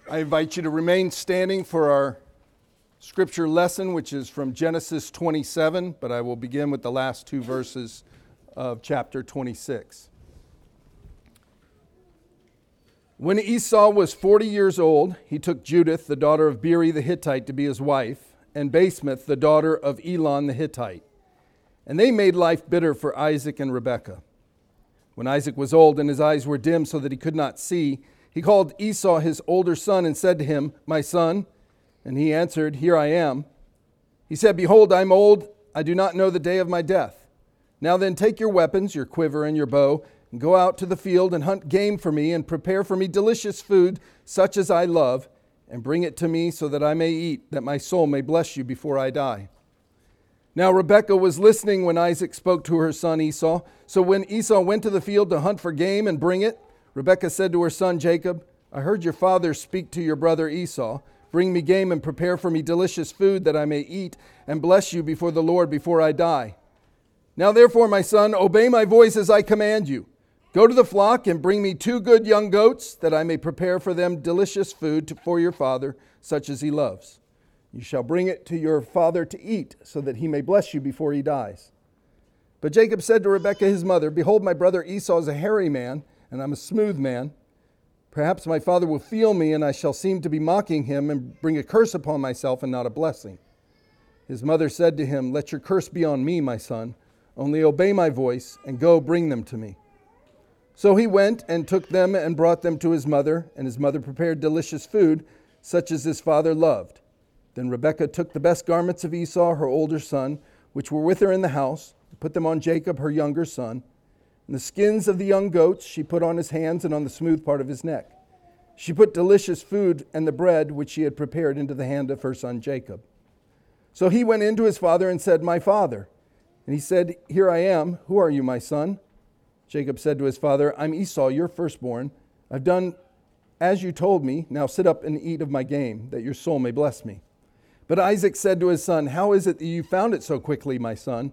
I invite you to remain standing for our scripture lesson, which is from Genesis 27, but I will begin with the last two verses of chapter 26. When Esau was 40 years old, he took Judith, the daughter of Beeri the Hittite, to be his wife, and Basemath, the daughter of Elon the Hittite. And they made life bitter for Isaac and Rebekah. When Isaac was old and his eyes were dim so that he could not see, he called Esau his older son and said to him, "My son." And he answered, "Here I am." He said, "Behold, I am old. I do not know the day of my death. Now then, take your weapons, your quiver and your bow, and go out to the field and hunt game for me and prepare for me delicious food, such as I love, and bring it to me so that I may eat, that my soul may bless you before I die." Now Rebekah was listening when Isaac spoke to her son Esau. So when Esau went to the field to hunt for game and bring it, Rebekah said to her son Jacob, "I heard your father speak to your brother Esau. Bring me game and prepare for me delicious food that I may eat and bless you before the Lord before I die. Now therefore, my son, obey my voice as I command you. Go to the flock and bring me 2 good young goats that I may prepare for them delicious food for your father, such as he loves. You shall bring it to your father to eat, so that he may bless you before he dies." But Jacob said to Rebekah his mother, "Behold, my brother Esau is a hairy man, and I'm a smooth man. Perhaps my father will feel me, and I shall seem to be mocking him and bring a curse upon myself and not a blessing." His mother said to him, "Let your curse be on me, my son. Only obey my voice, and go bring them to me." So he went and took them and brought them to his mother, and his mother prepared delicious food, such as his father loved. Then Rebekah took the best garments of Esau, her older son, which were with her in the house, and put them on Jacob, her younger son. And the skins of the young goats she put on his hands and on the smooth part of his neck. She put delicious food and the bread which she had prepared into the hand of her son Jacob. So he went in to his father and said, "My father." And he said, "Here I am. Who are you, my son?" Jacob said to his father, "I'm Esau, your firstborn. I've done as you told me. Now sit up and eat of my game, that your soul may bless me." But Isaac said to his son, "How is it that you found it so quickly, my son?"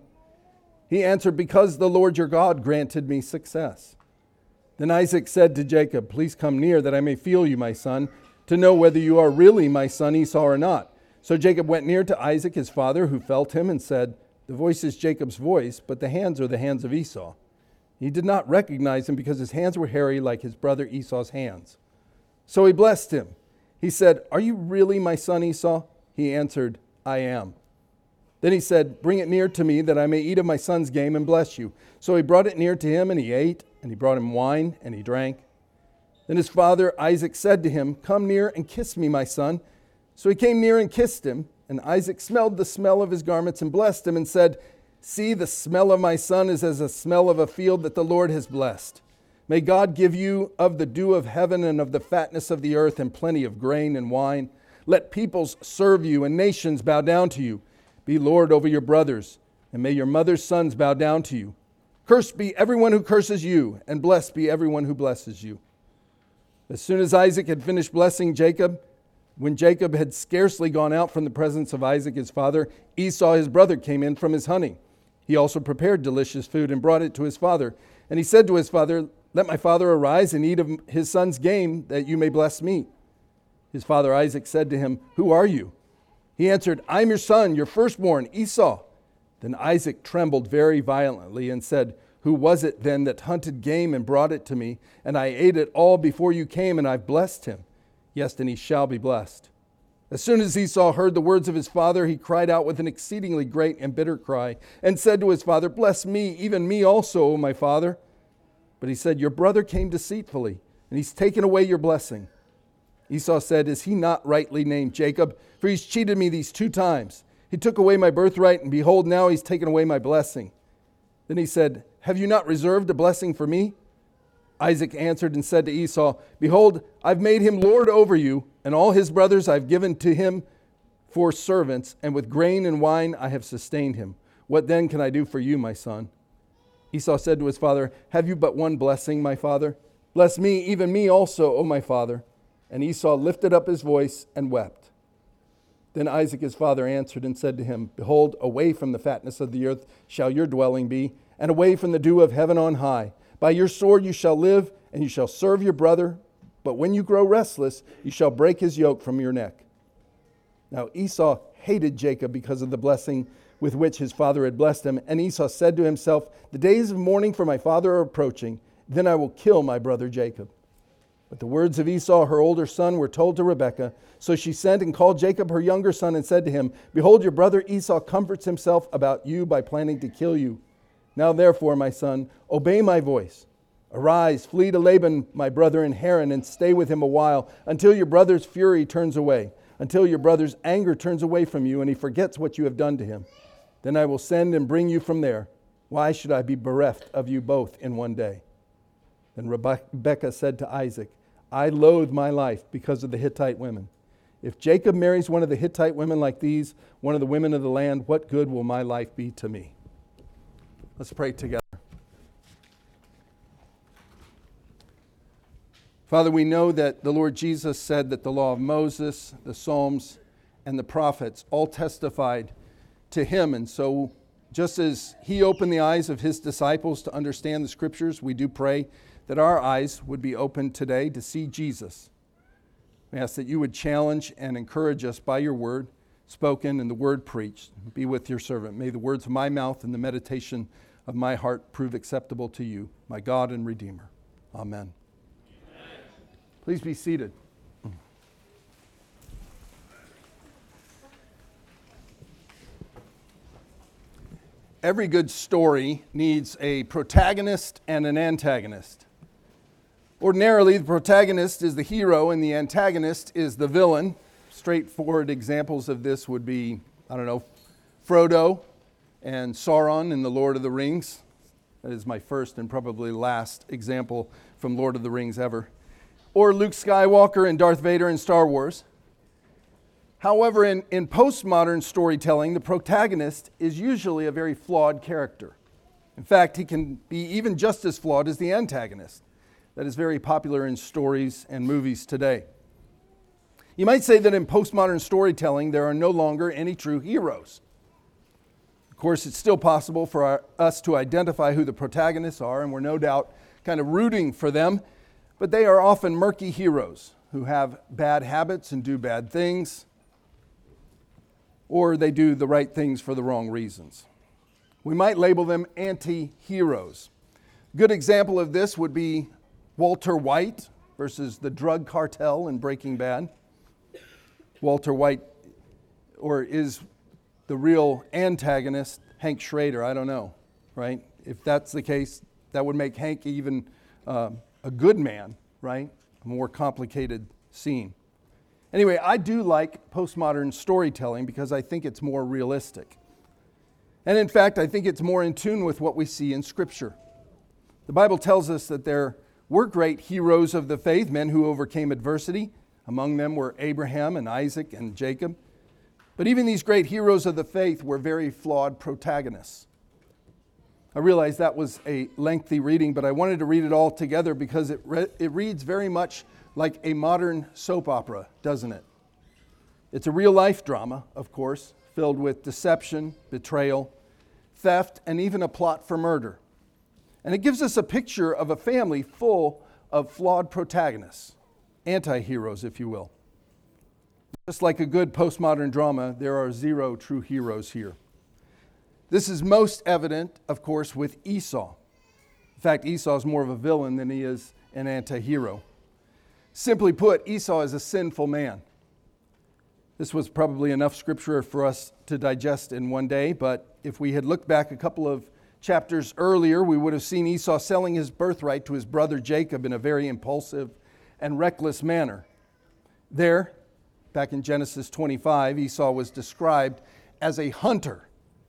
He answered, "Because the Lord your God granted me success." Then Isaac said to Jacob, "Please come near, that I may feel you, my son, to know whether you are really my son Esau or not." So Jacob went near to Isaac his father, who felt him, and said, "The voice is Jacob's voice, but the hands are the hands of Esau." He did not recognize him because his hands were hairy like his brother Esau's hands. So he blessed him. He said, "Are you really my son Esau?" He answered, "I am." Then he said, "Bring it near to me, that I may eat of my son's game and bless you." So he brought it near to him, and he ate, and he brought him wine, and he drank. Then his father Isaac said to him, "Come near and kiss me, my son." So he came near and kissed him, and Isaac smelled the smell of his garments and blessed him and said, "See, the smell of my son is as the smell of a field that the Lord has blessed. May God give you of the dew of heaven and of the fatness of the earth and plenty of grain and wine. Let peoples serve you and nations bow down to you. Be Lord over your brothers, and may your mother's sons bow down to you. Cursed be everyone who curses you, and blessed be everyone who blesses you." As soon as Isaac had finished blessing Jacob, when Jacob had scarcely gone out from the presence of Isaac his father, Esau his brother came in from his hunting. He also prepared delicious food and brought it to his father. And he said to his father, "Let my father arise and eat of his son's game, that you may bless me." His father Isaac said to him, "Who are you?" He answered, "I am your son, your firstborn, Esau." Then Isaac trembled very violently and said, "Who was it then that hunted game and brought it to me? And I ate it all before you came, and I've blessed him. Yes, and he shall be blessed." As soon as Esau heard the words of his father, he cried out with an exceedingly great and bitter cry, and said to his father, "Bless me, even me also, O my father." But he said, "Your brother came deceitfully, and he's taken away your blessing." Esau said, "Is he not rightly named Jacob? For he's cheated me these 2 times. He took away my birthright, and behold, now he's taken away my blessing." Then he said, "Have you not reserved a blessing for me?" Isaac answered and said to Esau, "Behold, I've made him lord over you, and all his brothers I've given to him for servants, and with grain and wine I have sustained him. What then can I do for you, my son?" Esau said to his father, "Have you but one blessing, my father? Bless me, even me also, O my father." And Esau lifted up his voice and wept. Then Isaac his father answered and said to him, "Behold, away from the fatness of the earth shall your dwelling be, and away from the dew of heaven on high. By your sword you shall live, and you shall serve your brother. But when you grow restless, you shall break his yoke from your neck." Now Esau hated Jacob because of the blessing with which his father had blessed him. And Esau said to himself, "The days of mourning for my father are approaching. Then I will kill my brother Jacob." But the words of Esau, her older son, were told to Rebekah. So she sent and called Jacob, her younger son, and said to him, "Behold, your brother Esau comforts himself about you by planning to kill you. Now therefore, my son, obey my voice. Arise, flee to Laban, my brother in Haran, and stay with him a while, until your brother's fury turns away, until your brother's anger turns away from you, and he forgets what you have done to him. Then I will send and bring you from there. Why should I be bereft of you both in one day?" Then Rebekah said to Isaac, "I loathe my life because of the Hittite women. If Jacob marries one of the Hittite women like these, one of the women of the land, what good will my life be to me?" Let's pray together. Father, we know that the Lord Jesus said that the law of Moses, the Psalms, and the prophets all testified to him. And so just as he opened the eyes of his disciples to understand the scriptures, we do pray that our eyes would be opened today to see Jesus. We ask that you would challenge and encourage us by your word spoken and the word preached. Be with your servant. May the words of my mouth and the meditation of my heart prove acceptable to you, my God and Redeemer. Amen. Please be seated. Every good story needs a protagonist and an antagonist. Ordinarily, the protagonist is the hero and the antagonist is the villain. Straightforward examples of this would be, Frodo and Sauron in The Lord of the Rings. That is my first and probably last example from Lord of the Rings ever. Or Luke Skywalker and Darth Vader in Star Wars. However, in postmodern storytelling, the protagonist is usually a very flawed character. In fact, he can be even just as flawed as the antagonist. That is very popular in stories and movies today. You might say that in postmodern storytelling, there are no longer any true heroes. Of course, it's still possible for us to identify who the protagonists are, and we're no doubt kind of rooting for them. But they are often murky heroes who have bad habits and do bad things, or they do the right things for the wrong reasons. We might label them anti-heroes. A good example of this would be Walter White versus the drug cartel in Breaking Bad. Walter White, or is the real antagonist Hank Schrader? I don't know, right? If that's the case, that would make Hank even a good man, right? A more complicated scene. Anyway, I do like postmodern storytelling because I think it's more realistic. And in fact, I think it's more in tune with what we see in Scripture. The Bible tells us that there were great heroes of the faith, men who overcame adversity. Among them were Abraham and Isaac and Jacob. But even these great heroes of the faith were very flawed protagonists. I realize that was a lengthy reading, but I wanted to read it all together because it reads very much like a modern soap opera, doesn't it? It's a real-life drama, of course, filled with deception, betrayal, theft, and even a plot for murder. And it gives us a picture of a family full of flawed protagonists, anti-heroes, if you will. Just like a good postmodern drama, there are zero true heroes here. This is most evident, of course, with Esau. In fact, Esau is more of a villain than he is an anti-hero. Simply put, Esau is a sinful man. This was probably enough scripture for us to digest in one day, but if we had looked back a couple of chapters earlier, we would have seen Esau selling his birthright to his brother Jacob in a very impulsive and reckless manner. There, back in Genesis 25, Esau was described as a hunter.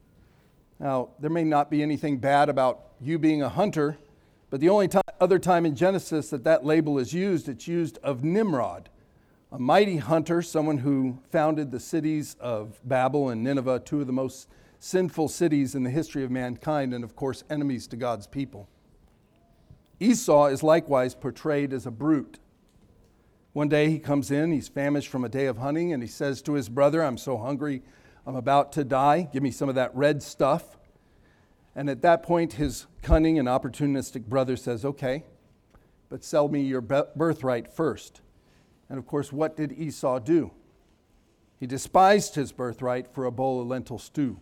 Now, there may not be anything bad about you being a hunter, but the only other time in Genesis that label is used, it's used of Nimrod, a mighty hunter, someone who founded the cities of Babel and Nineveh, two of the most sinful cities in the history of mankind, and of course, enemies to God's people. Esau is likewise portrayed as a brute. One day he comes in, he's famished from a day of hunting, and he says to his brother, "I'm so hungry, I'm about to die. Give me some of that red stuff." And at that point, his cunning and opportunistic brother says, "Okay, but sell me your birthright first." And of course, what did Esau do? He despised his birthright for a bowl of lentil stew.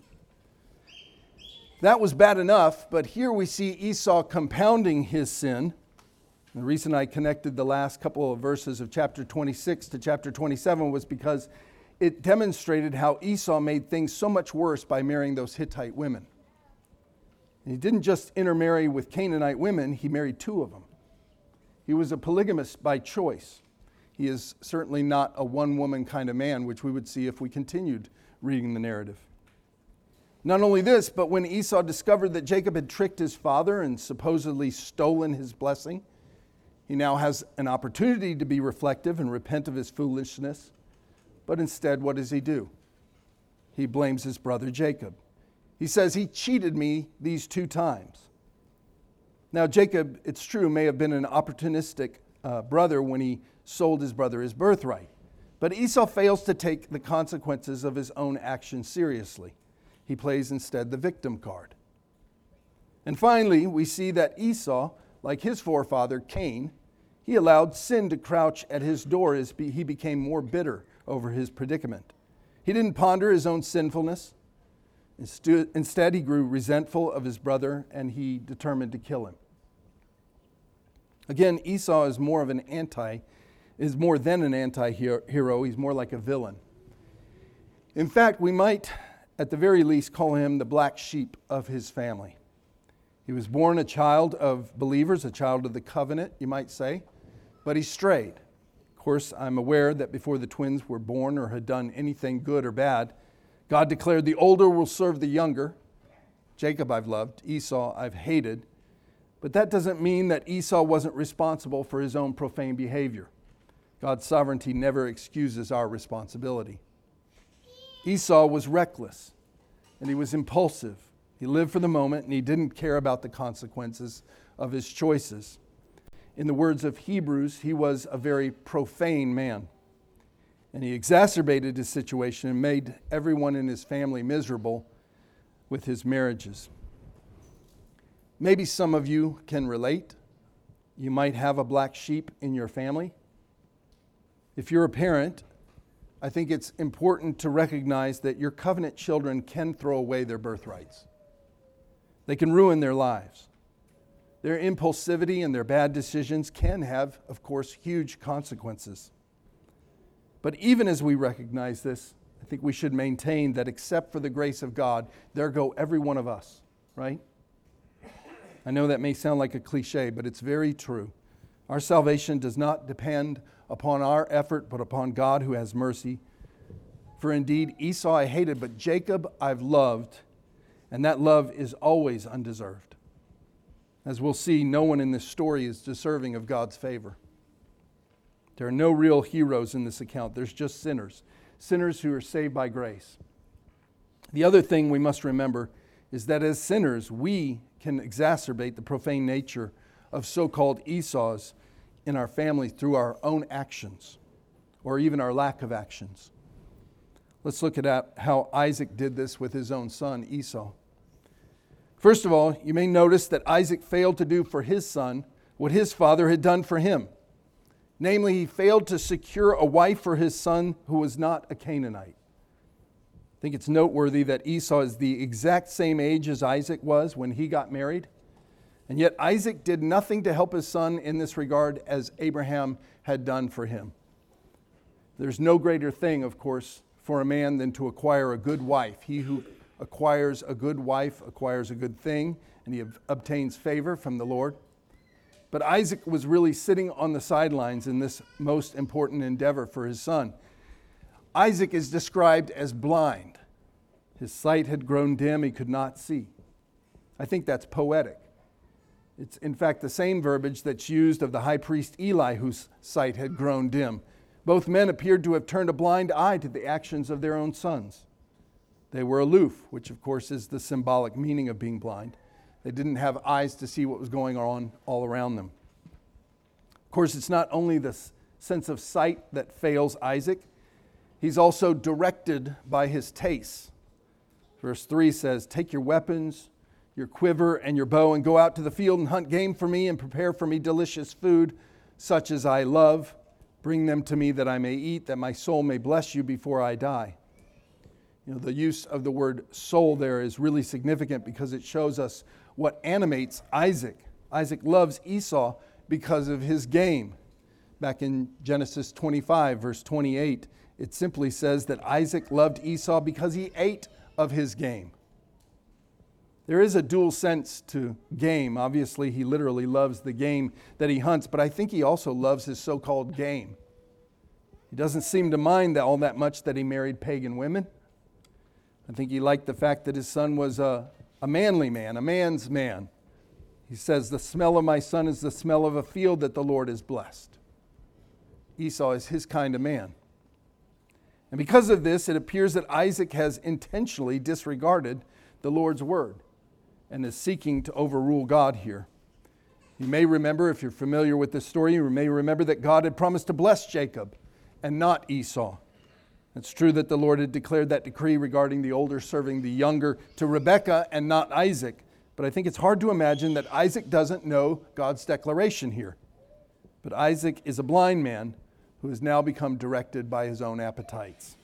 That was bad enough, but here we see Esau compounding his sin. The reason I connected the last couple of verses of chapter 26 to chapter 27 was because it demonstrated how Esau made things so much worse by marrying those Hittite women. And he didn't just intermarry with Canaanite women, he married two of them. He was a polygamist by choice. He is certainly not a one-woman kind of man, which we would see if we continued reading the narrative. Not only this, but when Esau discovered that Jacob had tricked his father and supposedly stolen his blessing, he now has an opportunity to be reflective and repent of his foolishness. But instead, what does he do? He blames his brother Jacob. He says, "He cheated me these 2 times." Now, Jacob, it's true, may have been an opportunistic brother when he sold his brother his birthright. But Esau fails to take the consequences of his own actions seriously. He plays instead the victim card. And finally, we see that Esau, like his forefather Cain, he allowed sin to crouch at his door as he became more bitter over his predicament. He didn't ponder his own sinfulness. Instead, he grew resentful of his brother and he determined to kill him. Again, Esau is more than an anti-hero. He's more like a villain. In fact, we might, at the very least, call him the black sheep of his family. He was born a child of believers, a child of the covenant, you might say, but he strayed. Of course, I'm aware that before the twins were born or had done anything good or bad, God declared the older will serve the younger. Jacob I've loved, Esau I've hated. But that doesn't mean that Esau wasn't responsible for his own profane behavior. God's sovereignty never excuses our responsibility. Esau was reckless and he was impulsive. He lived for the moment and he didn't care about the consequences of his choices. In the words of Hebrews, he was a very profane man. And he exacerbated his situation and made everyone in his family miserable with his marriages. Maybe some of you can relate. You might have a black sheep in your family. If you're a parent, I think it's important to recognize that your covenant children can throw away their birthrights. They can ruin their lives. Their impulsivity and their bad decisions can have, of course, huge consequences. But even as we recognize this, I think we should maintain that except for the grace of God, there go every one of us, right? I know that may sound like a cliche, but it's very true. Our salvation does not depend upon our effort, but upon God who has mercy. For indeed, Esau I hated, but Jacob I've loved, and that love is always undeserved. As we'll see, no one in this story is deserving of God's favor. There are no real heroes in this account. There's just sinners. Sinners who are saved by grace. The other thing we must remember is that as sinners, we can exacerbate the profane nature of so-called Esau's in our family through our own actions, or even our lack of actions. Let's look at how Isaac did this with his own son, Esau. First of all, you may notice that Isaac failed to do for his son what his father had done for him. Namely, he failed to secure a wife for his son who was not a Canaanite. I think it's noteworthy that Esau is the exact same age as Isaac was when he got married. And yet Isaac did nothing to help his son in this regard as Abraham had done for him. There's no greater thing, of course, for a man than to acquire a good wife. He who acquires a good wife acquires a good thing, and he obtains favor from the Lord. But Isaac was really sitting on the sidelines in this most important endeavor for his son. Isaac is described as blind. His sight had grown dim, he could not see. I think that's poetic. It's in fact the same verbiage that's used of the high priest Eli, whose sight had grown dim. Both men appeared to have turned a blind eye to the actions of their own sons. They were aloof, which of course is the symbolic meaning of being blind. They didn't have eyes to see what was going on all around them. Of course, it's not only the sense of sight that fails Isaac. He's also directed by his tastes. Verse 3 says, "Take your weapons, your quiver and your bow and go out to the field and hunt game for me and prepare for me delicious food, such as I love. Bring them to me that I may eat, that my soul may bless you before I die. The use of the word soul there is really significant because it shows us what animates Isaac. Isaac loves Esau because of his game. Back in Genesis 25, verse 28, it simply says that Isaac loved Esau because he ate of his game. There is a dual sense to game. Obviously, he literally loves the game that he hunts, but I think he also loves his so-called game. He doesn't seem to mind all that much that he married pagan women. I think he liked the fact that his son was a manly man, a man's man. He says, the smell of my son is the smell of a field that the Lord has blessed. Esau is his kind of man. And because of this, it appears that Isaac has intentionally disregarded the Lord's word and is seeking to overrule God here. You may remember, if you're familiar with this story, you may remember that God had promised to bless Jacob and not Esau. It's true that the Lord had declared that decree regarding the older serving the younger to Rebekah and not Isaac. But I think it's hard to imagine that Isaac doesn't know God's declaration here. But Isaac is a blind man who has now become directed by his own appetites.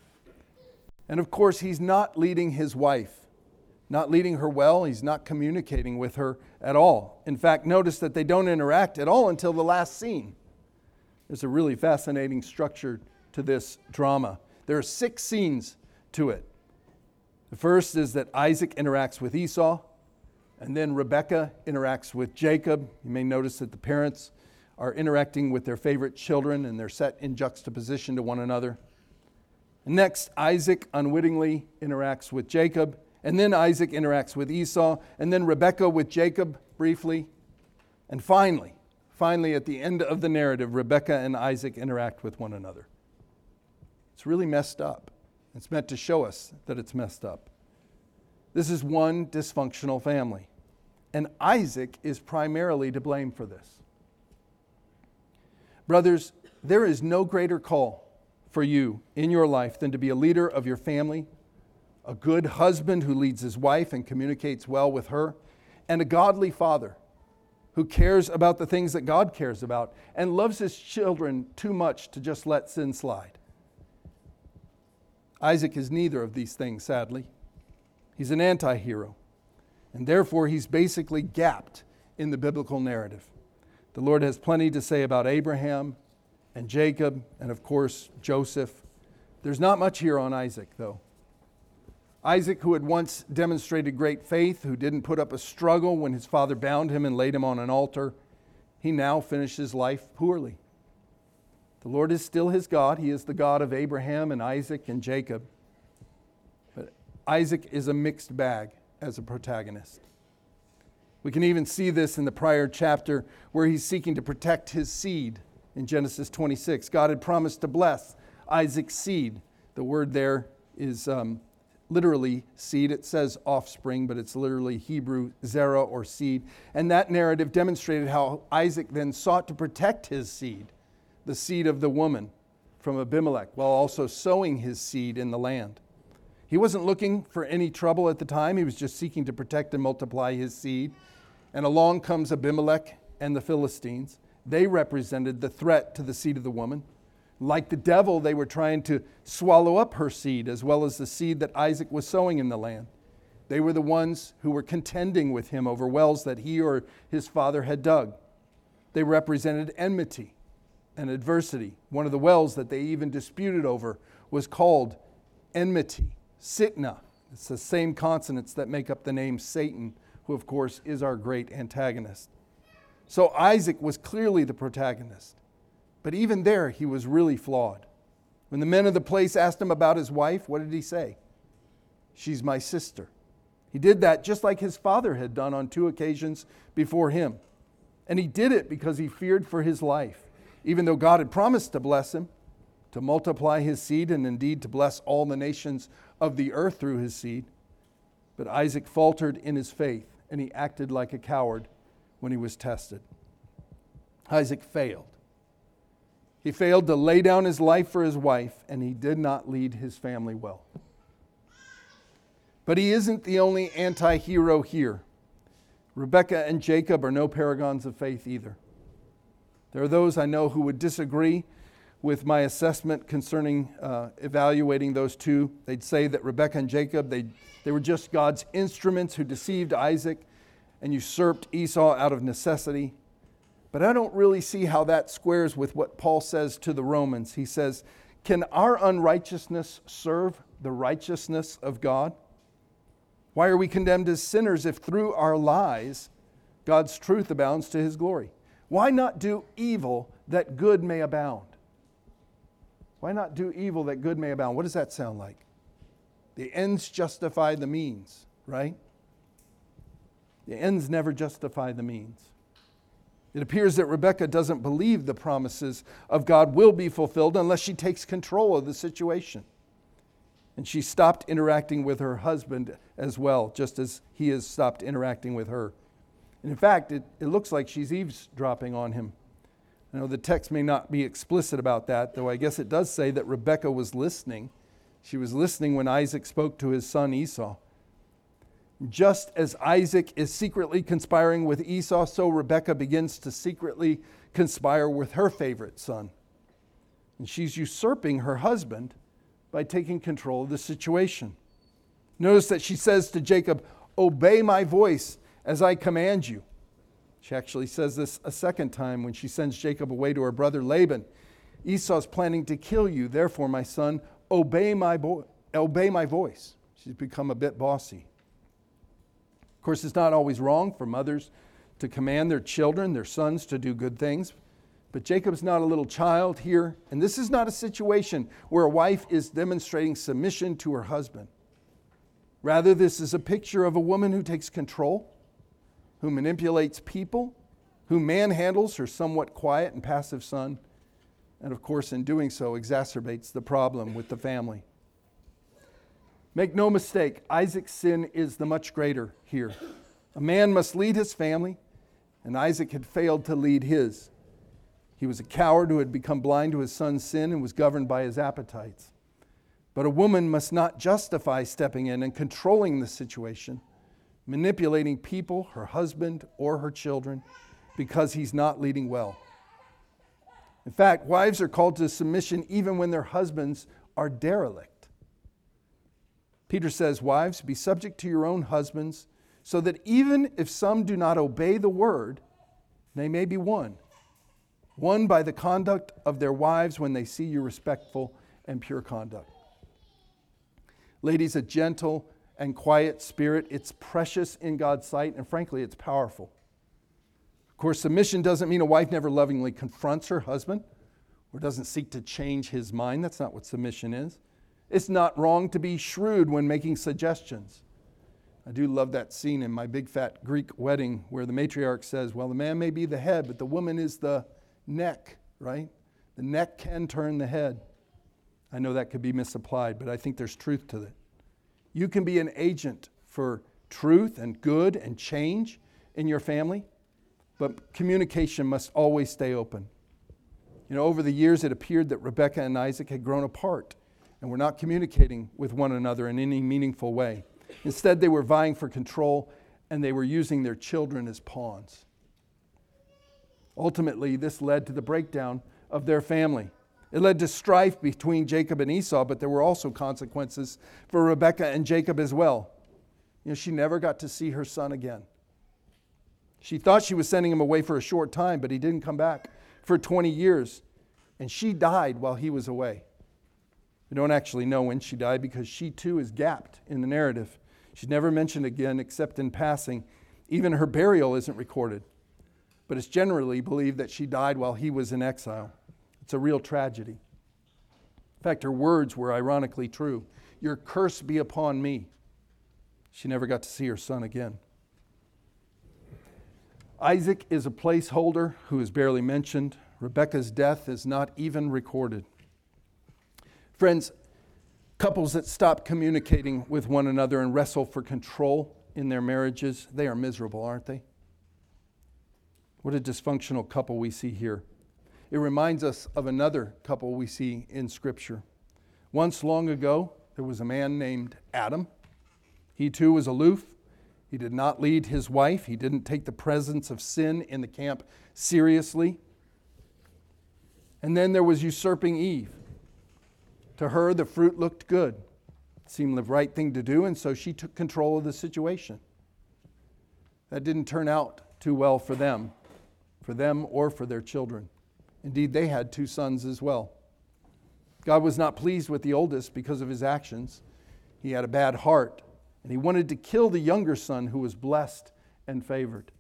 And of course, he's not leading his wife, not leading her well. He's not communicating with her at all. In fact, notice that they don't interact at all until the last scene. There's a really fascinating structure to this drama. There are 6 scenes to it. The first is that Isaac interacts with Esau, and then Rebekah interacts with Jacob. You may notice that the parents are interacting with their favorite children, and they're set in juxtaposition to one another. And next, Isaac unwittingly interacts with Jacob, and then Isaac interacts with Esau, and then Rebekah with Jacob briefly. And finally, at the end of the narrative, Rebekah and Isaac interact with one another. It's really messed up. It's meant to show us that it's messed up. This is one dysfunctional family, and Isaac is primarily to blame for this. Brothers, there is no greater call for you in your life than to be a leader of your family, a good husband who leads his wife and communicates well with her, and a godly father who cares about the things that God cares about and loves his children too much to just let sin slide. Isaac is neither of these things, sadly. He's an anti-hero, and therefore he's basically gapped in the biblical narrative. The Lord has plenty to say about Abraham and Jacob and, of course, Joseph. There's not much here on Isaac, though. Isaac, who had once demonstrated great faith, who didn't put up a struggle when his father bound him and laid him on an altar, he now finishes life poorly. The Lord is still his God. He is the God of Abraham and Isaac and Jacob. But Isaac is a mixed bag as a protagonist. We can even see this in the prior chapter where he's seeking to protect his seed in Genesis 26. God had promised to bless Isaac's seed. The word there is literally seed. It says offspring, but it's literally Hebrew zerah or seed. And that narrative demonstrated how Isaac then sought to protect his seed, the seed of the woman, from Abimelech, while also sowing his seed in the land. He wasn't looking for any trouble at the time. He was just seeking to protect and multiply his seed. And along comes Abimelech and the Philistines. They represented the threat to the seed of the woman. Like the devil, they were trying to swallow up her seed as well as the seed that Isaac was sowing in the land. They were the ones who were contending with him over wells that he or his father had dug. They represented enmity and adversity. One of the wells that they even disputed over was called enmity, Sitna. It's the same consonants that make up the name Satan, who of course is our great antagonist. So Isaac was clearly the protagonist. But even there, he was really flawed. When the men of the place asked him about his wife, what did he say? She's my sister. He did that just like his father had done on 2 occasions before him. And he did it because he feared for his life. Even though God had promised to bless him, to multiply his seed, and indeed to bless all the nations of the earth through his seed. But Isaac faltered in his faith, and he acted like a coward when he was tested. Isaac failed. He failed to lay down his life for his wife, and he did not lead his family well. But he isn't the only anti-hero here. Rebekah and Jacob are no paragons of faith either. There are those I know who would disagree with my assessment concerning evaluating those two. They'd say that Rebekah and Jacob, they were just God's instruments who deceived Isaac and usurped Esau out of necessity. But I don't really see how that squares with what Paul says to the Romans. He says, can our unrighteousness serve the righteousness of God? Why are we condemned as sinners if through our lies God's truth abounds to his glory? Why not do evil that good may abound? Why not do evil that good may abound? What does that sound like? The ends justify the means, right? The ends never justify the means. It appears that Rebekah doesn't believe the promises of God will be fulfilled unless she takes control of the situation. And she stopped interacting with her husband as well, just as he has stopped interacting with her. And in fact, it looks like she's eavesdropping on him. I know the text may not be explicit about that, though I guess it does say that Rebekah was listening. She was listening when Isaac spoke to his son Esau. Just as Isaac is secretly conspiring with Esau, so Rebekah begins to secretly conspire with her favorite son. And she's usurping her husband by taking control of the situation. Notice that she says to Jacob, "Obey my voice as I command you." She actually says this a second time when she sends Jacob away to her brother Laban. "Esau's planning to kill you, therefore, my son, obey my voice." She's become a bit bossy. Of course, it's not always wrong for mothers to command their children, their sons, to do good things. But Jacob's not a little child here, and this is not a situation where a wife is demonstrating submission to her husband. Rather, this is a picture of a woman who takes control, who manipulates people, who manhandles her somewhat quiet and passive son, and of course, in doing so, exacerbates the problem with the family. Make no mistake, Isaac's sin is the much greater here. A man must lead his family, and Isaac had failed to lead his. He was a coward who had become blind to his son's sin and was governed by his appetites. But a woman must not justify stepping in and controlling the situation, manipulating people, her husband or her children, because he's not leading well. In fact, wives are called to submission even when their husbands are derelict. Peter says, "Wives, be subject to your own husbands, so that even if some do not obey the word, they may be won by the conduct of their wives when they see your respectful and pure conduct." Ladies, a gentle and quiet spirit, it's precious in God's sight, and frankly, it's powerful. Of course, submission doesn't mean a wife never lovingly confronts her husband or doesn't seek to change his mind. That's not what submission is. It's not wrong to be shrewd when making suggestions. I do love that scene in My Big Fat Greek Wedding where the matriarch says, well, the man may be the head, but the woman is the neck, right? The neck can turn the head. I know that could be misapplied, but I think there's truth to it. You can be an agent for truth and good and change in your family, but communication must always stay open. You know, over the years it appeared that Rebekah and Isaac had grown apart and were not communicating with one another in any meaningful way. Instead, they were vying for control and they were using their children as pawns. Ultimately, this led to the breakdown of their family. It led to strife between Jacob and Esau, but there were also consequences for Rebekah and Jacob as well. You know, she never got to see her son again. She thought she was sending him away for a short time, but he didn't come back for 20 years, and she died while he was away. We don't actually know when she died because she too is gapped in the narrative. She's never mentioned again except in passing. Even her burial isn't recorded. But it's generally believed that she died while he was in exile. It's a real tragedy. In fact, her words were ironically true. "Your curse be upon me." She never got to see her son again. Isaac is a placeholder who is barely mentioned. Rebekah's death is not even recorded. Friends, couples that stop communicating with one another and wrestle for control in their marriages, they are miserable, aren't they? What a dysfunctional couple we see here. It reminds us of another couple we see in Scripture. Once long ago, there was a man named Adam. He too was aloof. He did not lead his wife. He didn't take the presence of sin in the camp seriously. And then there was usurping Eve. To her, the fruit looked good. It seemed the right thing to do, and so she took control of the situation. That didn't turn out too well for them or for their children. Indeed, they had 2 sons as well. God was not pleased with the oldest because of his actions. He had a bad heart, and he wanted to kill the younger son who was blessed and favored.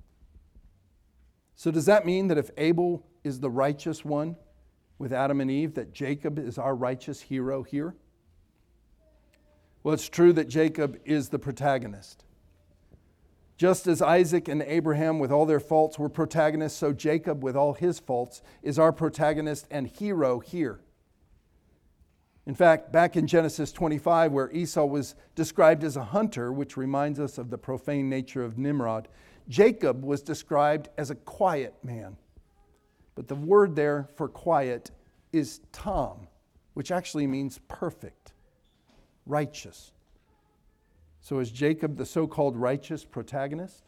So does that mean that if Abel is the righteous one with Adam and Eve, that Jacob is our righteous hero here? Well, it's true that Jacob is the protagonist. Just as Isaac and Abraham, with all their faults, were protagonists, so Jacob, with all his faults, is our protagonist and hero here. In fact, back in Genesis 25, where Esau was described as a hunter, which reminds us of the profane nature of Nimrod, Jacob was described as a quiet man. But the word there for quiet is tam, which actually means perfect, righteous. So is Jacob the so-called righteous protagonist?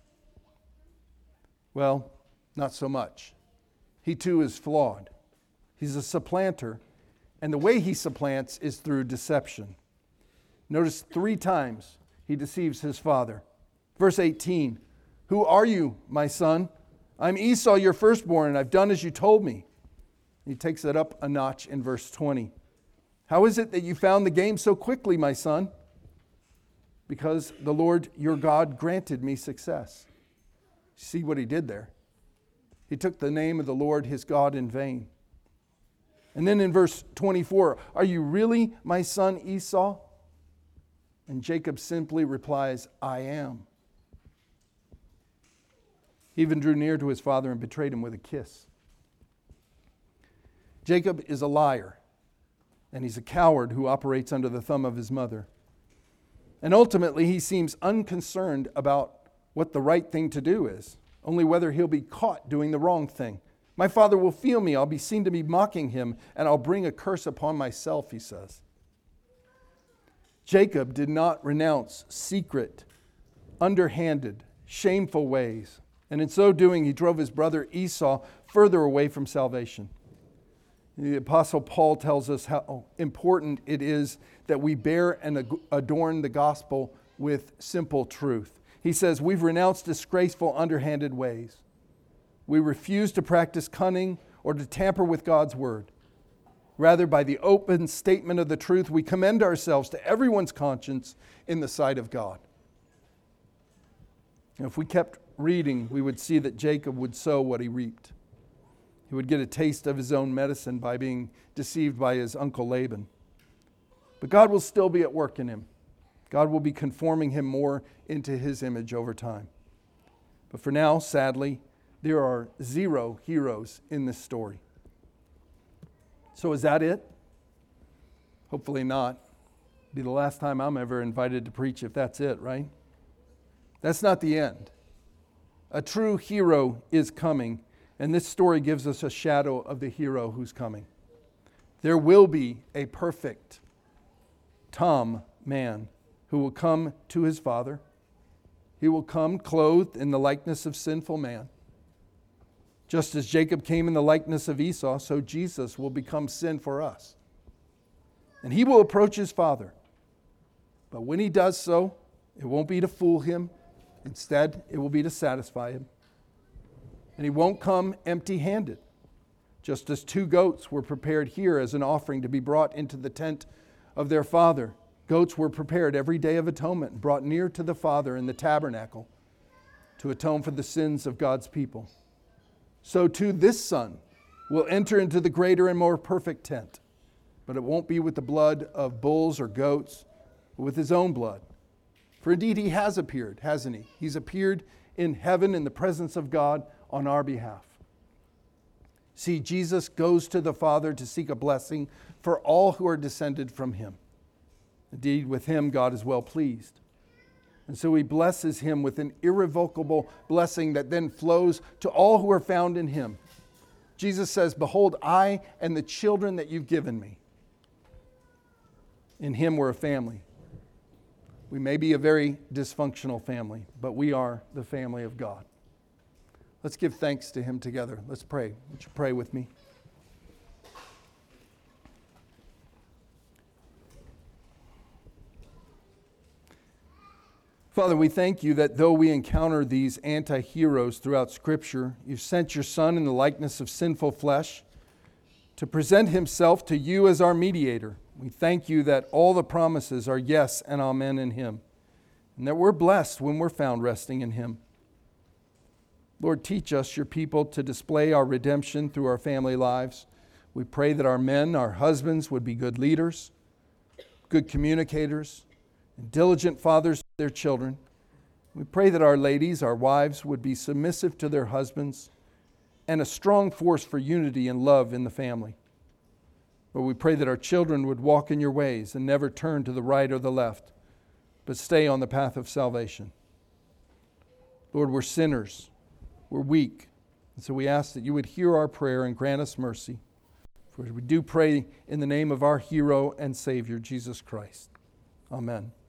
Well, not so much. He too is flawed. He's a supplanter, and the way he supplants is through deception. Notice 3 times he deceives his father. Verse 18, "Who are you, my son? I'm Esau, your firstborn, and I've done as you told me." He takes it up a notch in verse 20. "How is it that you found the game so quickly, my son?" "Because the Lord your God granted me success." See what he did there? He took the name of the Lord his God in vain. And then in verse 24, "Are you really my son Esau?" And Jacob simply replies, "I am." He even drew near to his father and betrayed him with a kiss. Jacob is a liar, and he's a coward who operates under the thumb of his mother. And ultimately, he seems unconcerned about what the right thing to do is, only whether he'll be caught doing the wrong thing. "My father will feel me. I'll be seen to be mocking him, and I'll bring a curse upon myself," he says. Jacob did not renounce secret, underhanded, shameful ways. And in so doing, he drove his brother Esau further away from salvation. The Apostle Paul tells us how important it is that we bear and adorn the gospel with simple truth. He says, "We've renounced disgraceful, underhanded ways. We refuse to practice cunning or to tamper with God's word. Rather, by the open statement of the truth, we commend ourselves to everyone's conscience in the sight of God." And if we kept reading, we would see that Jacob would sow what he reaped. He would get a taste of his own medicine by being deceived by his uncle Laban. But God will still be at work in him. God will be conforming him more into his image over time. But for now, sadly, there are 0 heroes in this story. So is that it? Hopefully not. It'll be the last time I'm ever invited to preach if that's it, right? That's not the end. A true hero is coming, and this story gives us a shadow of the hero who's coming. There will be a perfect Tom man who will come to his father. He will come clothed in the likeness of sinful man. Just as Jacob came in the likeness of Esau, so Jesus will become sin for us. And he will approach his father. But when he does so, it won't be to fool him. Instead, it will be to satisfy him. And he won't come empty-handed. Just as 2 goats were prepared here as an offering to be brought into the tent of their father. Goats were prepared every day of atonement and brought near to the Father in the tabernacle to atone for the sins of God's people. So too this Son will enter into the greater and more perfect tent. But it won't be with the blood of bulls or goats, but with his own blood. For indeed he has appeared, hasn't he? He's appeared in heaven in the presence of God on our behalf. See, Jesus goes to the Father to seek a blessing for all who are descended from him. Indeed, with him God is well pleased. And so he blesses him with an irrevocable blessing that then flows to all who are found in him. Jesus says, "Behold, I and the children that you've given me." In him we're a family. We may be a very dysfunctional family, but we are the family of God. Let's give thanks to him together. Let's pray. Would you pray with me? Father, we thank you that though we encounter these anti-heroes throughout Scripture, you've sent your Son in the likeness of sinful flesh to present himself to you as our mediator. We thank you that all the promises are yes and amen in him, and that we're blessed when we're found resting in him. Lord, teach us, your people, to display our redemption through our family lives. We pray that our men, our husbands, would be good leaders, good communicators, and diligent fathers to their children. We pray that our ladies, our wives, would be submissive to their husbands and a strong force for unity and love in the family. Lord, we pray that our children would walk in your ways and never turn to the right or the left, but stay on the path of salvation. Lord, we're sinners. We're weak. And so we ask that you would hear our prayer and grant us mercy. For we do pray in the name of our hero and Savior, Jesus Christ. Amen.